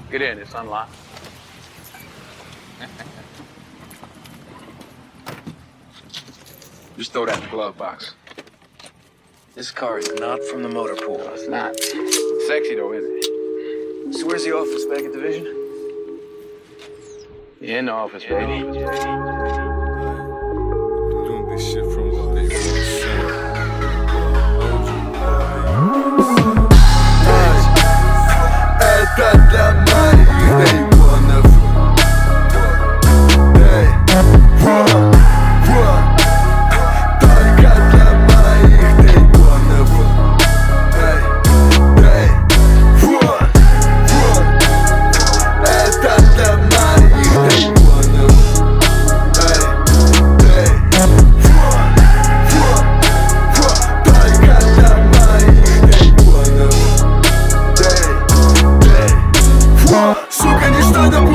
Get in, it's unlocked. Just throw that in the glove box. This car is not from the motor pool. No, it's not. Sexy though, isn't it? So where's the office, back at Division? You're in the office, baby. Doing this shit from the day Это для моих дейвонов. Только для моих дейвонов. Это для моих дейвонов. Только для моих дейвонов. Сука, ничто не